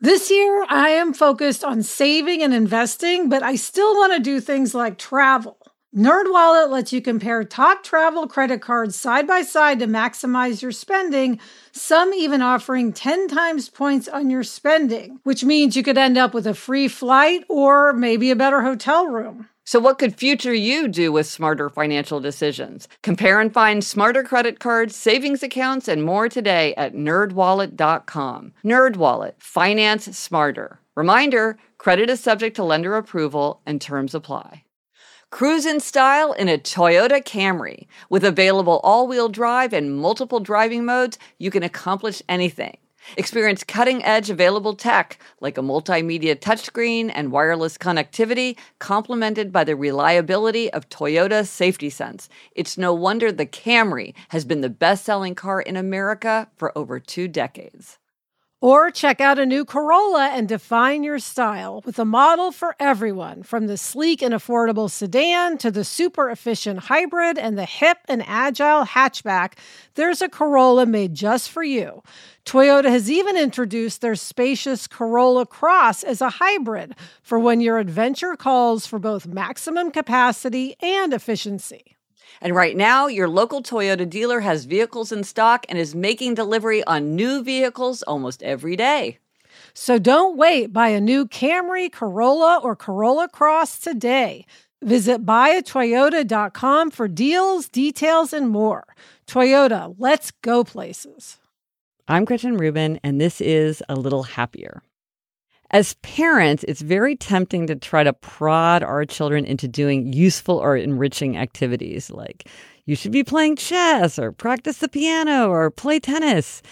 This year, I am focused on saving and investing, but I still want to do things like travel. NerdWallet lets you compare top travel credit cards side by side to maximize your spending, some even offering 10 times points on your spending, which means you could end up with a free flight or maybe a better hotel room. So what could future you do with smarter financial decisions? Compare and find smarter credit cards, savings accounts, and more today at nerdwallet.com. NerdWallet. Finance smarter. Reminder, credit is subject to lender approval and terms apply. Cruise in style in a Toyota Camry. With available all-wheel drive and multiple driving modes, you can accomplish anything. Experience cutting-edge available tech like a multimedia touchscreen and wireless connectivity, complemented by the reliability of Toyota Safety Sense. It's no wonder the Camry has been the best-selling car in America for over 2 decades. Or check out a new Corolla and define your style with a model for everyone, from the sleek and affordable sedan to the super efficient hybrid and the hip and agile hatchback. There's a Corolla made just for you. Toyota has even introduced their spacious Corolla Cross as a hybrid for when your adventure calls for both maximum capacity and efficiency. And right now, your local Toyota dealer has vehicles in stock and is making delivery on new vehicles almost every day. So don't wait. Buy a new Camry, Corolla, or Corolla Cross today. Visit buyatoyota.com for deals, details, and more. Toyota, let's go places. I'm Gretchen Rubin, and this is A Little Happier. As parents, it's very tempting to try to prod our children into doing useful or enriching activities like you should be playing chess or practice the piano or play tennis.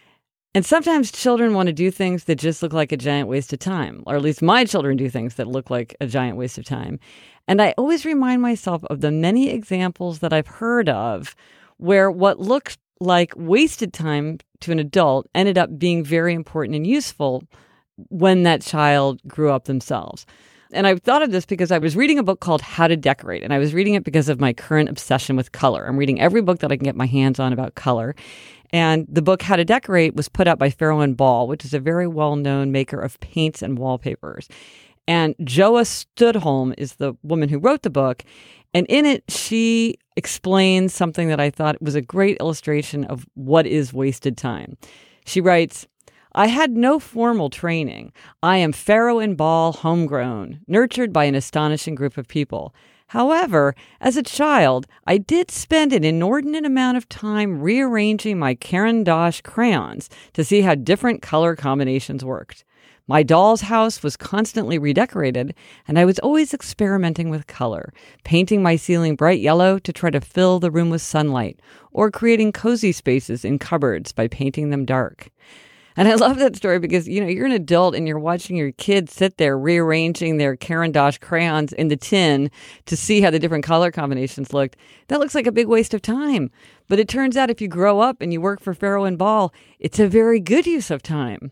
And sometimes children want to do things that just look like a giant waste of time, or at least my children do things that look like a giant waste of time. And I always remind myself of the many examples that I've heard of where what looked like wasted time to an adult ended up being very important and useful when that child grew up themselves. And I thought of this because I was reading a book called How to Decorate, and I was reading it because of my current obsession with color. I'm reading every book that I can get my hands on about color. And the book How to Decorate was put out by Farrow & Ball, which is a very well-known maker of paints and wallpapers. And Joa Studholm is the woman who wrote the book. And in it, she explains something that I thought was a great illustration of what is wasted time. She writes, I had no formal training. I am Farrow & Ball homegrown, nurtured by an astonishing group of people. However, as a child, I did spend an inordinate amount of time rearranging my Caran d'Ache crayons to see how different color combinations worked. My doll's house was constantly redecorated, and I was always experimenting with color, painting my ceiling bright yellow to try to fill the room with sunlight, or creating cozy spaces in cupboards by painting them dark. And I love that story because, you're an adult and you're watching your kids sit there rearranging their Caran d'Ache crayons in the tin to see how the different color combinations looked. That looks like a big waste of time. But it turns out if you grow up and you work for Farrow & Ball, it's a very good use of time.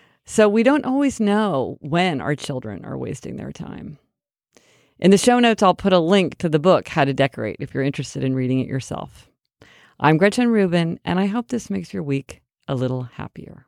So we don't always know when our children are wasting their time. In the show notes, I'll put a link to the book, How to Decorate, if you're interested in reading it yourself. I'm Gretchen Rubin, and I hope this makes your week a little happier.